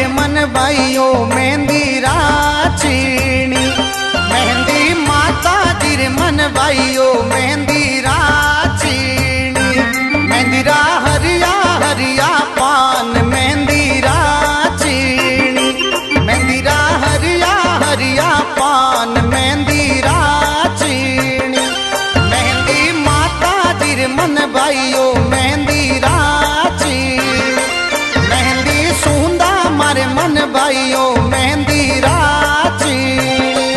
मारे मन भाइयों मेहंदी राचीनी। मेहंदी माता जी रे मन भाइयों मेहंदी राचीनी। मेहंदी रा हरिया हरिया पान मेहंदी राचीनी। मेहंदी रा हरिया हरिया पान मेहंदी राचीनी। मेहंदी माता जी रे मन भाइयों मेहंदी राचीनी। मेहंदी सूंदा मारे मन भाइयों मेहंदी राचीनी।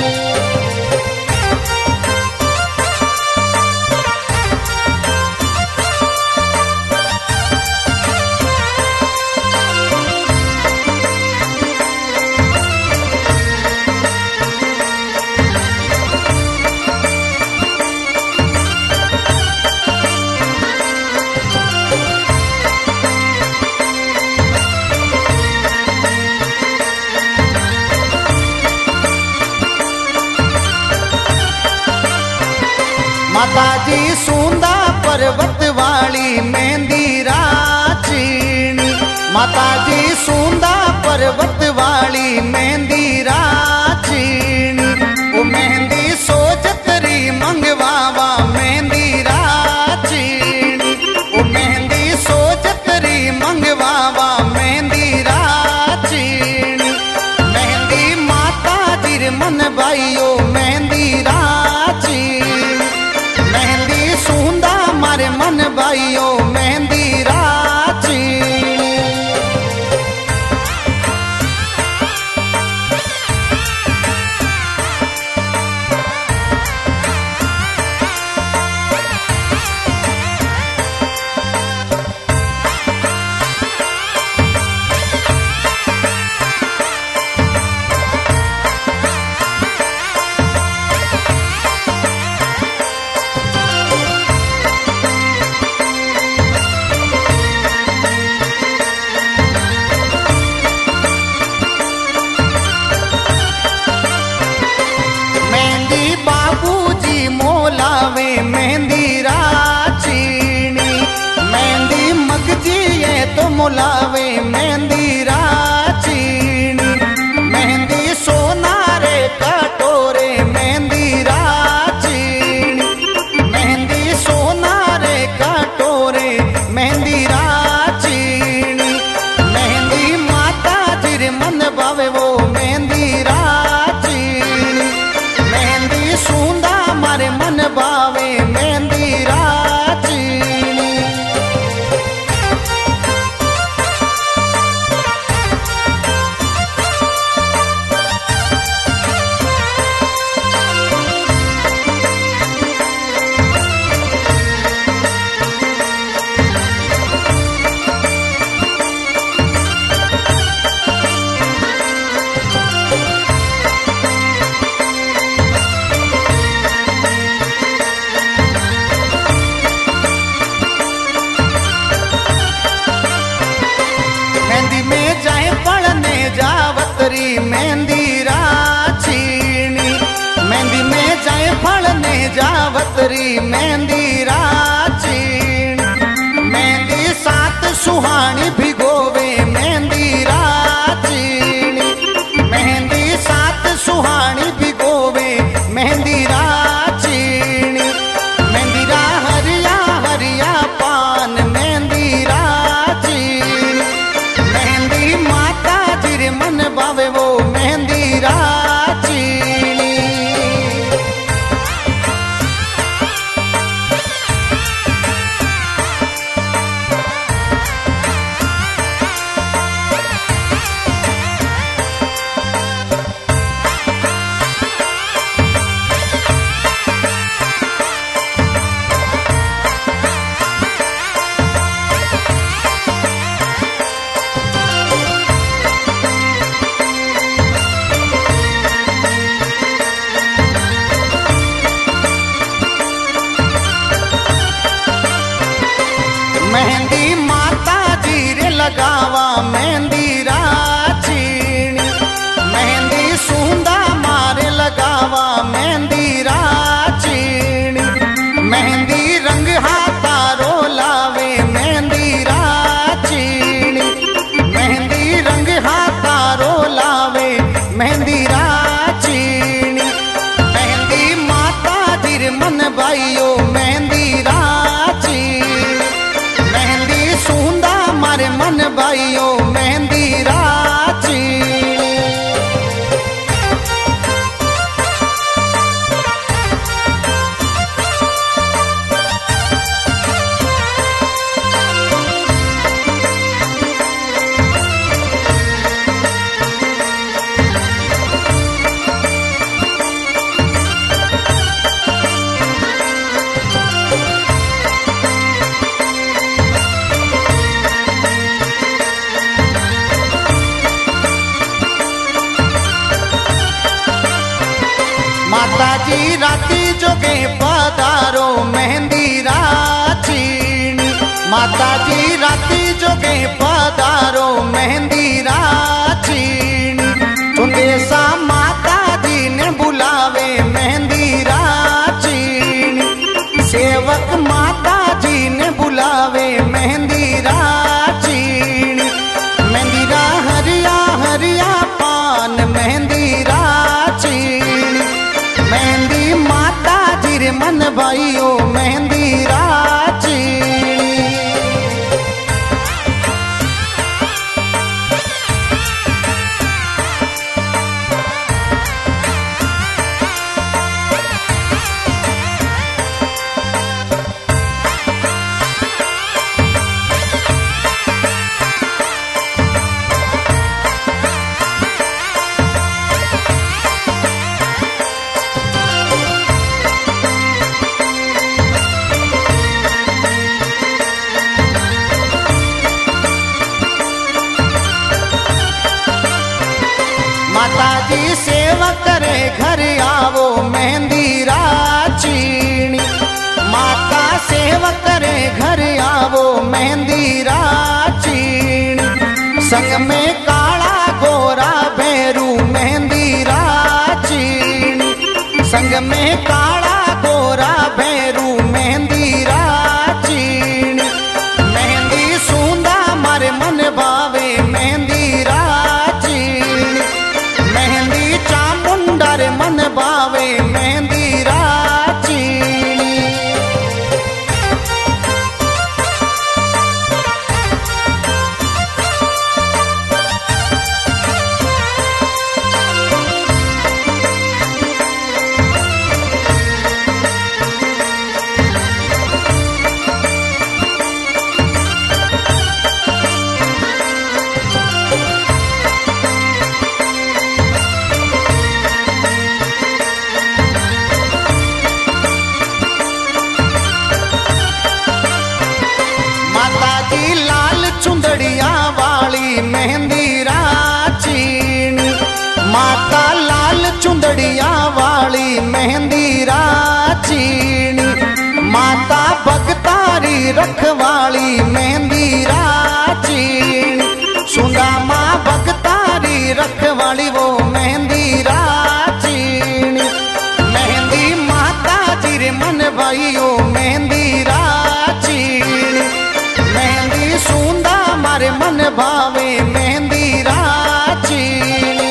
माता जी सूंदा पर्वत वाली मेहंदी राचीनी। माता जी सूंदा पर्वत वाली मेहंदी राचीनी। वो मेहंदी सोजतरी मंगवावा मेहंदी राचीनी। वो मेहंदी सोजतरी मंगवावा मेहंदी राचीनी। मेहंदी माता जी रे मन भाइयों मेहंदी राचीनी। मेहंदी सूंदा मारे मन भाइयों मेहंदी राचीनी। मोलावे मेहंदी राचीनी। मेहंदी मगजी ये तो मोलावे मेहंदी राचीनी। मेहंदी सोनारे कटोरे मेहंदी राचीनी। मेहंदी सोनारे कटोरे मेहंदी राचीनी। मेहंदी माता जी रे मन भावे वो मेहंदी राचीनी। मेहंदी सूंदा मारे मन भावे मेहंदी राचीनी। जावतरी मेहंदी राचीनी। मेहंदी में जाए फलने जावतरी मेहंदी राचीनी। मेहंदी सात सुहानी भिगोवे मेहंदी राचीनी। मेहंदी सात सुहानी भिगोवे मेहंदी राचीनी। मेहंदी रा हरिया हरिया पान मेहंदी राचीनी। मेहंदी माता जी रे मन भावे वो मेहंदी राचीनी। मेहंदी माता जी रे लगावा मेहंदी राचीनी। मेहंदी सूंदा मारे लगावा मेहंदी राचीनी। मेहंदी रंग हाथारो लावे मेहंदी राचीनी। मेहंदी रंग हाथा मेहंदी राचीनी। मेहंदी माता जीर मन भाइयों मेहंदी राचीनी। मेहंदी सूंदा मारे मन भाइयों मेहंदी राचीनी। माता जी राती जोगे पधारो मेहंदी राचीनी। माता जी राती जोगे पधारो मेहंदी राचीनी। चुंदेसा माता जी ने बुलावे मेहंदी राचीनी। सेवक माता जी ने बुलावे मेहंदी राचीनी। मेहंदी रा हरिया हरिया पान मेहंदी राचीनी। मेहंदी माता जीर मन भाइयों मेहंदी राचीनी। माता जी सेवा करे घर आवो मेहंदी राचीनी। माता सेवा करे घर आवो मेहंदी राचीनी। संग में काला गोरा भैरू मेहंदी राचीनी। संग में काला गोरा भैरू मेहंदी राचीनी। मेहंदी सूंदा मारे मन भावे मेहंदी राचीनी। मेहंदी चामुंडा रे मन भावे मेहंदी राचीनी। माता जी लाल चुंदड़िया वाली मेहंदी राचीनी। माता लाल चुंदड़िया वाली मेहंदी राचीनी। माता भगतारी रखवाली मेहंदी राचीनी। सुंदा माँ भगतारी रखवाली वो मेहंदी राचीनी। मेहंदी माता जीर मन भाइयों मेहंदी राचीनी। मेहंदी सूंदा मारे मन भावे मेहंदी राचीनी।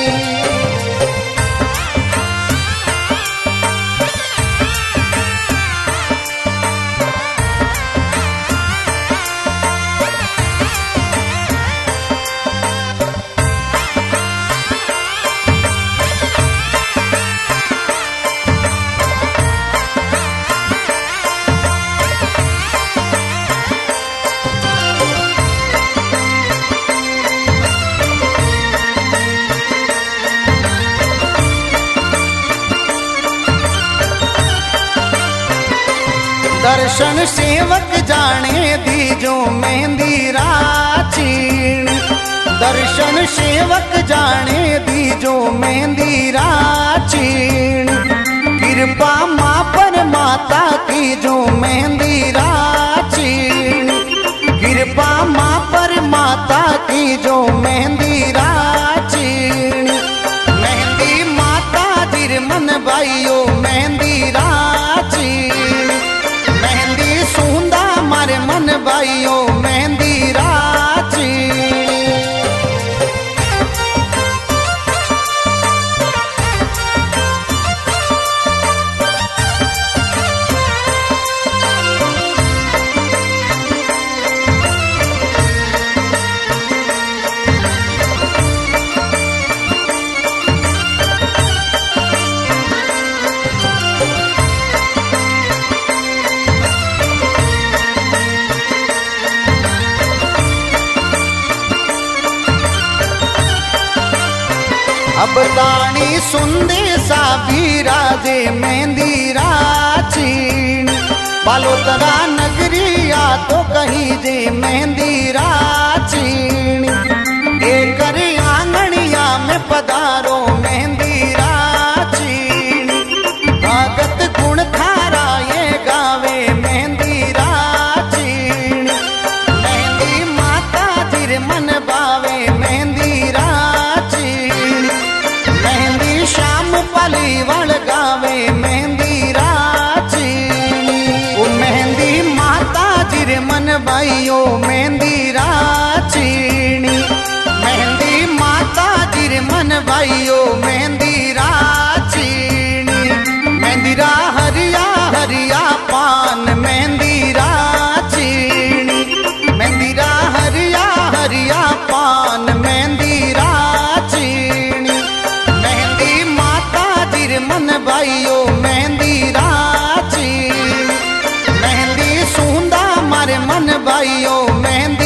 दर्शन सेवक जाने दीजो मेहंदी राचीनी। दर्शन सेवक जाने दीजो मेहंदी राचीनी। कृपा माँ पर माता की जो मेहंदी राचीनी। कृपा माँ पर माता की जो मेहंदी राचीनी। मेहंदी माता जीर मन भाइयों मेहंदी राचीनी। मेहंदी सूंदा मारे मन भाइयों मेहंदी राचीनी। अब ताणी सुंदे सा बिराजे मेहंदी राचीन बालोतरा नगरिया तो कहीं जे मेहंदी राचीन एक आंगणिया में पधारो मेहंदी राचीन भगत गुण थारा ये गावे मेहंदी राचीन मेहंदी माता जिर मन बावे मेहंदी राचीन मेहंदी श्याम पली वल गावे मेहंदी राचीन मेहंदी माता जिर मन भाइयो मेहंदी राचीनी मेहंदी माता जिर मन भाइयो मेहंदी राचीनी मेहंदी रा हरिया हरिया पान मेहंदी राचीनी मेहंदी रा हरिया हरिया पान मेहंदी राचीनी मेहंदी माता जिर मन भाइयो मेहंदी राचीनी मेहंदी सूंदा मारे मन भाइयो मेहंदी